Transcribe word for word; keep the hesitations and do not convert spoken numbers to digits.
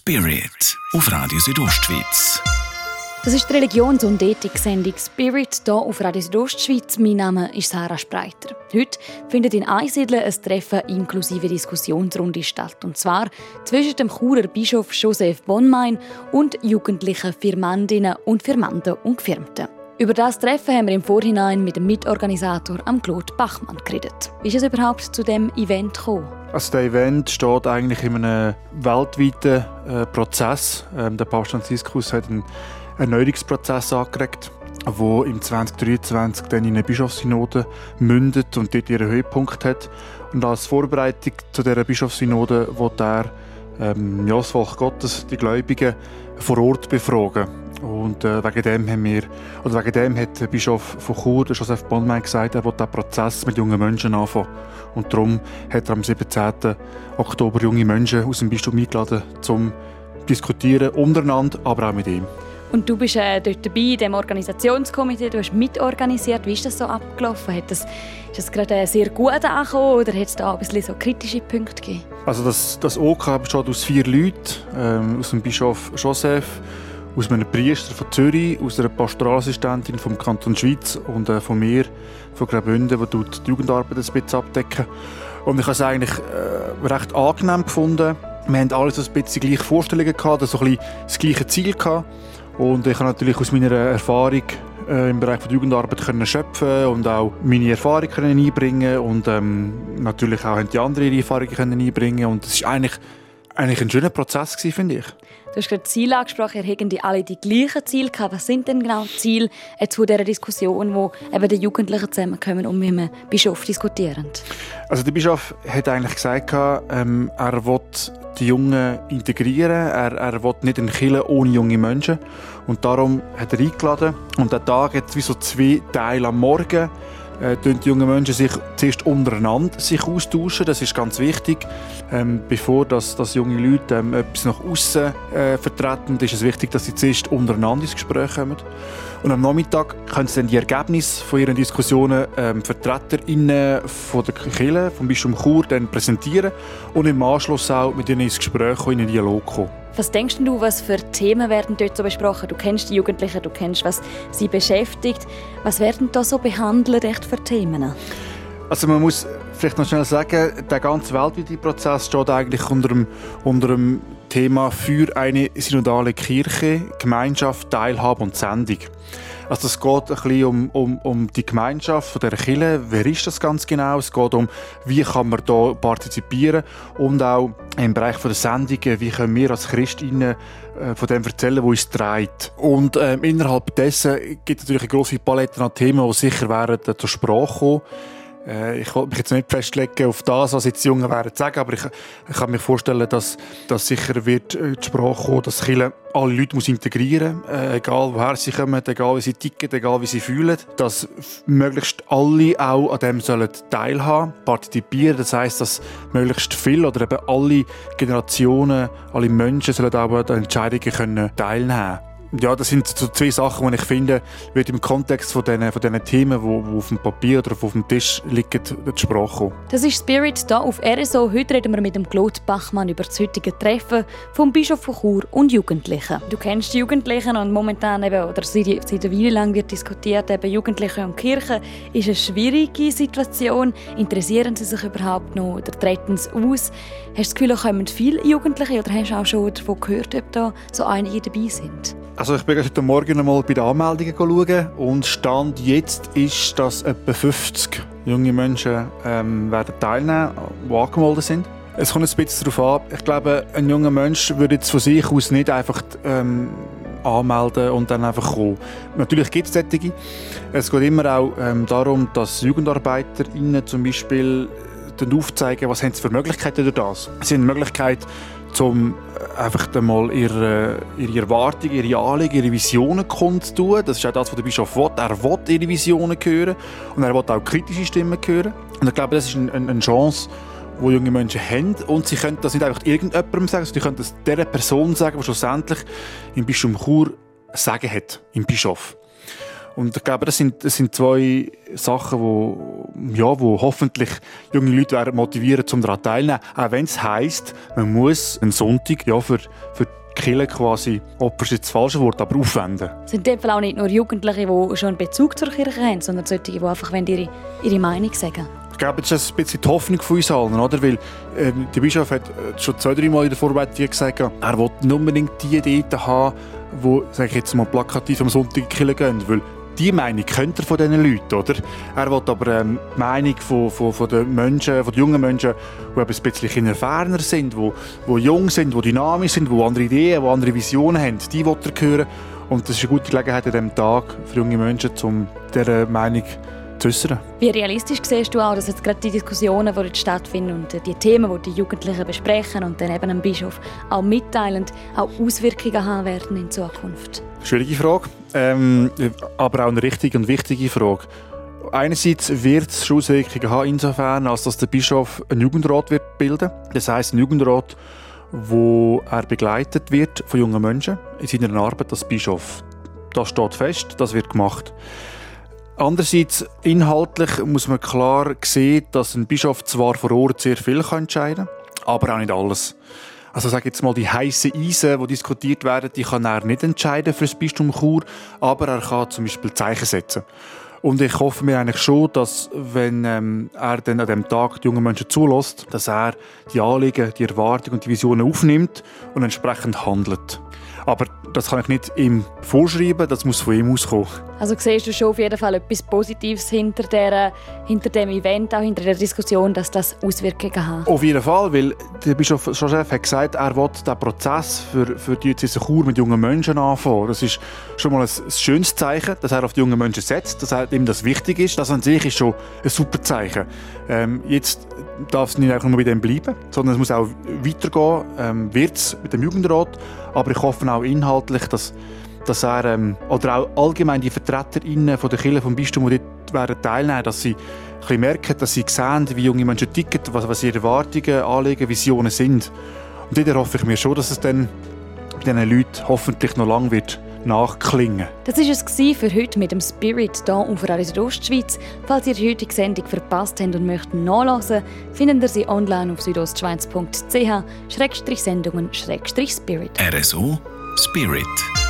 Spirit auf Radio Südostschweiz. Das ist die Religions- und Ethik-Sendung Spirit hier auf Radio Südostschweiz. Mein Name ist Sarah Spreiter. Heute findet in Einsiedeln ein Treffen inklusive Diskussionsrunde statt. Und zwar zwischen dem Churer Bischof Joseph Bonmain und jugendlichen Firmandinnen und Firmanden und Gefirmten. Über das Treffen haben wir im Vorhinein mit dem Mitorganisator Claude Bachmann geredet. Wie ist es überhaupt zu diesem Event gekommen? Also der Event steht eigentlich in einem weltweiten äh, Prozess. Ähm, der Papst Franziskus hat einen Erneuerungsprozess angeregt, der im zwanzig dreiundzwanzig dann in eine Bischofssynode mündet und dort ihren Höhepunkt hat. Und als Vorbereitung zu dieser Bischofssynode will er ähm, ja, das Volk Gottes, die Gläubigen, vor Ort befragen. Und äh, wegen dem haben wir, oder wegen dem hat der Bischof von Chur, der Joseph Bonmain, gesagt, er will diesen Prozess mit jungen Menschen anfangen. Und darum hat er am siebzehnten Oktober junge Menschen aus dem Bistum eingeladen, um zu diskutieren, untereinander, aber auch mit ihm. Und du bist äh, dort dabei, in diesem Organisationskomitee, du hast mitorganisiert. Wie ist das so abgelaufen? Hat das, ist das gerade sehr gut angekommen oder hat es da ein bisschen so kritische Punkte gegeben? Also das, das O K besteht aus vier Leuten, ähm, aus dem Bischof Joseph, aus einem Priester von Zürich, aus einer Pastoralassistentin vom Kanton Schweiz und äh, von mir, von Graubünden, die die Jugendarbeit ein bisschen abdecken. Und ich habe es eigentlich äh, recht angenehm gefunden. Wir hatten alle so ein bisschen gleiche Vorstellungen gehabt, so ein bisschen das gleiche Ziel gehabt. Und ich habe natürlich aus meiner Erfahrung äh, im Bereich der Jugendarbeit können schöpfen und auch meine Erfahrung können einbringen und ähm, natürlich auch haben die anderen ihre Erfahrungen können einbringen und es war eigentlich, eigentlich ein schöner Prozess gewesen, finde ich. Du hast gerade die Ziele angesprochen, ihr habt alle die gleichen Ziele gehabt. Was sind denn genau die Ziele zu dieser Diskussion, wo eben die Jugendlichen zusammenkommen und mit dem Bischof diskutieren? Also der Bischof hat eigentlich gesagt, ähm, er will die Jungen integrieren, er, er will nicht eine Kirche ohne junge Menschen. Und darum hat er eingeladen. Und der Tag hat wie so zwei Teile am Morgen. Äh, die jungen Menschen sich zuerst untereinander sich austauschen, das ist ganz wichtig. Ähm, bevor das, das junge Leute ähm, etwas nach außen äh, vertreten, ist es wichtig, dass sie zuerst untereinander ins Gespräch kommen. Und am Nachmittag können sie dann die Ergebnisse von ihren Diskussionen ähm, VertreterInnen von der Kirche, vom Bistum Chur, dann präsentieren und im Anschluss auch mit ihnen ins Gespräch kommen, in einen Dialog kommen. Was denkst du, was für Themen werden dort so besprochen? Du kennst die Jugendlichen, du kennst, was sie beschäftigt. Was werden da so behandelt, echt für Themen? Also man muss vielleicht noch schnell sagen, der ganze weltweite Prozess steht eigentlich unter dem, unter dem Thema «Für eine synodale Kirche, Gemeinschaft, Teilhabe und Sendung». Also es geht ein bisschen um, um, um die Gemeinschaft von der Kirche. Wer ist das ganz genau? Es geht um, wie kann man da partizipieren und auch im Bereich der Sendungen, wie können wir als Christinnen äh, von dem erzählen, wo uns trägt. Und ähm, innerhalb dessen gibt es natürlich eine grosse Palette an Themen, die sicher werden äh, zur Sprache kommen. Ich wollte mich jetzt nicht festlegen auf das, was jetzt die Jungen werden sagen, aber ich, ich kann mir vorstellen, dass, dass sicher wird die Sprache kommen, dass Kirche alle Leute muss integrieren muss, äh, egal woher sie kommen, egal wie sie ticken, egal wie sie fühlen, dass möglichst alle auch an dem sollen teilhaben, partizipieren. Das heisst, dass möglichst viele oder eben alle Generationen, alle Menschen sollen auch an den Entscheidungen können teilnehmen können. Ja, das sind so zwei Sachen, die ich finde, wird im Kontext von diesen, von diesen Themen, die, die auf dem Papier oder auf dem Tisch liegen, zur Sprache kommen. Das ist Spirit hier auf R S O. Heute reden wir mit dem Claude Bachmann über das heutige Treffen vom Bischof von Chur und Jugendlichen. Du kennst die Jugendlichen und momentan eben, oder seit, seit einer Weile lang wird diskutiert, eben Jugendliche und Kirche ist eine schwierige Situation. Interessieren sie sich überhaupt noch oder treten sie aus? Hast du das Gefühl, es kommen viele Jugendliche oder hast du auch schon davon gehört, ob da so einige dabei sind? Also ich bin heute Morgen einmal bei den Anmeldungen schauen und Stand jetzt ist, dass etwa fünfzig junge Menschen ähm, werden teilnehmen, die angemeldet sind. Es kommt ein bisschen darauf an. Ich glaube, ein junger Mensch würde jetzt von sich aus nicht einfach ähm, anmelden und dann einfach kommen. Natürlich gibt es solche. Es geht immer auch ähm, darum, dass JugendarbeiterInnen zum Beispiel aufzeigen, was haben sie für Möglichkeiten durch das. Sie haben die Möglichkeit, um einfach einmal ihre, ihre Erwartungen, ihre Anliegen, ihre Visionen kundzutun. Das ist auch das, was der Bischof will. Er will ihre Visionen hören und er will auch kritische Stimmen hören. Und ich glaube, das ist eine, eine Chance, die junge Menschen haben. Und sie können das nicht einfach irgendjemandem sagen, sondern sie können das der Person sagen, die schlussendlich im Bistum Chur Sagen hat, im Bischof. Und ich glaube, das sind, das sind zwei Sachen, wo, ja, wo hoffentlich junge Leute werden motivieren, um daran teilzunehmen. Auch wenn es heisst, man muss einen Sonntag ja, für, für die Kirche quasi, Opfer ist jetzt das falsche Wort, aber aufwenden. Es sind in dem Fall auch nicht nur Jugendliche, die schon einen Bezug zur Kirche haben, sondern solche, die einfach ihre, ihre Meinung sagen. Ich glaube, das ist ein bisschen die Hoffnung von uns allen, oder? Weil äh, der Bischof hat schon zwei, drei Mal in der Vorbereitung gesagt, er will nicht unbedingt die Ideen haben, die, sage ich jetzt mal, plakativ am Sonntag in die Kirche gehen. Weil die Meinung kennt er von diesen Leuten, oder? Er will aber ähm, die Meinung von, von, von den Menschen, von den jungen Menschen, die ein bisschen erfahrener sind, die, die jung sind, die dynamisch sind, die andere Ideen, die andere Visionen haben, die will er hören. Und das ist eine gute Gelegenheit an diesem Tag für junge Menschen, um diese Meinung zu äußern. Wie realistisch siehst du auch, dass jetzt gerade die Diskussionen, die jetzt stattfinden und die Themen, die die Jugendlichen besprechen und dann eben dem Bischof auch mitteilen, auch Auswirkungen haben werden in Zukunft? Schwierige Frage, ähm, aber auch eine richtige und wichtige Frage. Einerseits wird es schon Auswirkungen haben, insofern, als dass der Bischof einen Jugendrat wird bilden. Das heisst, ein Jugendrat, wo er begleitet wird von jungen Menschen in seiner Arbeit als Bischof. Das steht fest, das wird gemacht. Andererseits, inhaltlich muss man klar sehen, dass ein Bischof zwar vor Ort sehr viel entscheiden kann, aber auch nicht alles. Also sage jetzt mal, die heissen Eisen, die diskutiert werden, die kann er nicht entscheiden für das Bistum Chur, aber er kann zum Beispiel Zeichen setzen. Und ich hoffe mir eigentlich schon, dass, wenn ähm, er dann an diesem Tag die jungen Menschen zulässt, dass er die Anliegen, die Erwartungen und die Visionen aufnimmt und entsprechend handelt. Aber das kann ich nicht ihm vorschreiben, das muss von ihm auskommen. Also siehst du schon auf jeden Fall etwas Positives hinter, der, hinter dem Event, auch hinter der Diskussion, dass das Auswirkungen hat? Auf jeden Fall, weil der Bischof Joseph hat gesagt, er will den Prozess für, für die Diözese Chur mit jungen Menschen anfangen. Das ist schon mal ein, ein schönes Zeichen, dass er auf die jungen Menschen setzt, dass ihm das wichtig ist. Das an sich ist schon ein super Zeichen. Ähm, jetzt darf es nicht einfach nur bei dem bleiben, sondern es muss auch weitergehen, ähm, wird es mit dem Jugendrat. Aber ich hoffe auch inhaltlich, dass, dass er, ähm, oder auch allgemein die VertreterInnen von der Kirche vom Bistum, die dort werden teilnehmen, dass sie ein bisschen merken, dass sie sehen, wie junge Menschen ticken, was, was ihre Erwartungen, Anliegen, Visionen sind. Und dort hoffe ich mir schon, dass es dann bei diesen Leuten hoffentlich noch lange wird nachklingen. Das war es für heute mit dem Spirit hier auf Radio Südostschweiz. Falls ihr die heutige Sendung verpasst habt und möchtet nachhören, findet ihr sie online auf südostschweiz punkt c h Sendungen Spirit. R S O Spirit.